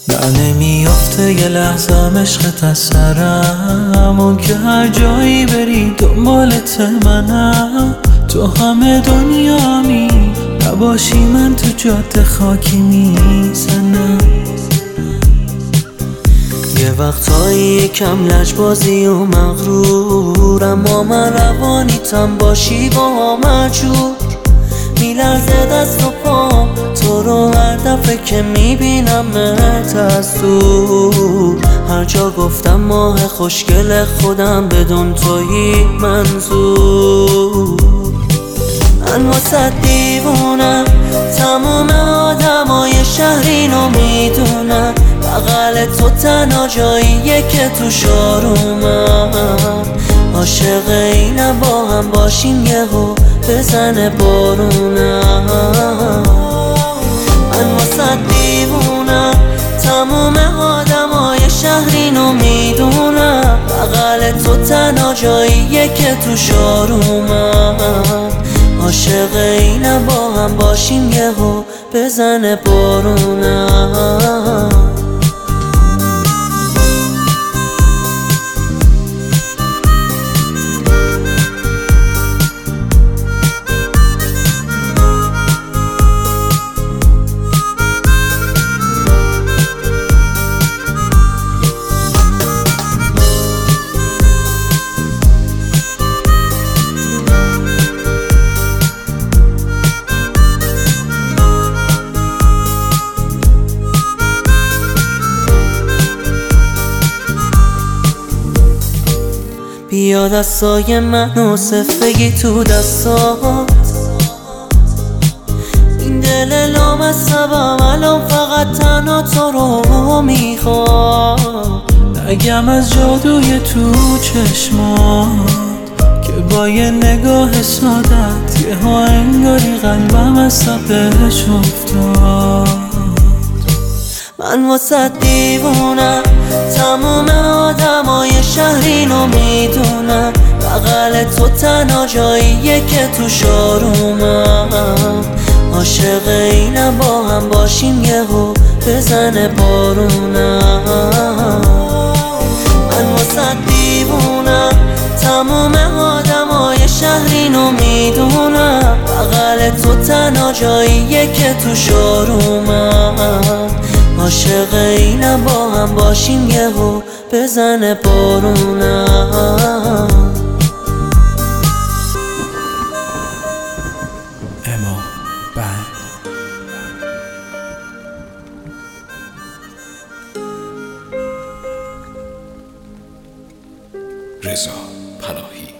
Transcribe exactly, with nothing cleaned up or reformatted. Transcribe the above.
نه نمیافته یه لحظه عشقت از سرم، اون که هر جایی بری دنبالت منم. تو همه دنیا همی نباشی من تو جاده خاکی میزنم. یه وقتایی یکم لجبازی و مغرور، اما من روانیتم باشی با مجور. میلرزه دست و پام تو رو هر دفعه که میبینمت از دور. هر جا گفتم ماه خوشگل خودم بدون تویی منظور. من واسه دیوونم، تموم آدمای شهر اینو میدونم. بغل تو تنها جاییه که تو شارومم. عاشق اینم با هم باشیم یهو بزنه بارونم. من واسه دیوونم، تموم آدمای شهر اینو میدونم. بغل تو تنها جاییه که تو شارومم. عاشق اینم با هم باشیم یهو بزنه بارونم. بیا دستای منو صفگی تو دستات. این دل لامصبم الان فقط تنها تو رو میخواد. نگم از جادوی تو چشمات که با یه نگاه سادت یه ها انگاری قلبم از تپش افتاد. من واسه دیوونم، تموم آدمای شهر اینو میدونم. بغل تو تنها جاییه که تو شارومم. عاشق اینم با هم باشیم یهو بزنه بارونم. من واسه دیوونم، تموم آدمای شهر اینو میدونم. بغل تو تنها جاییه که تو شارومم. عاشق اینم با هم باشیم یهو بزنه بارونم. اما بند رضا پناهی.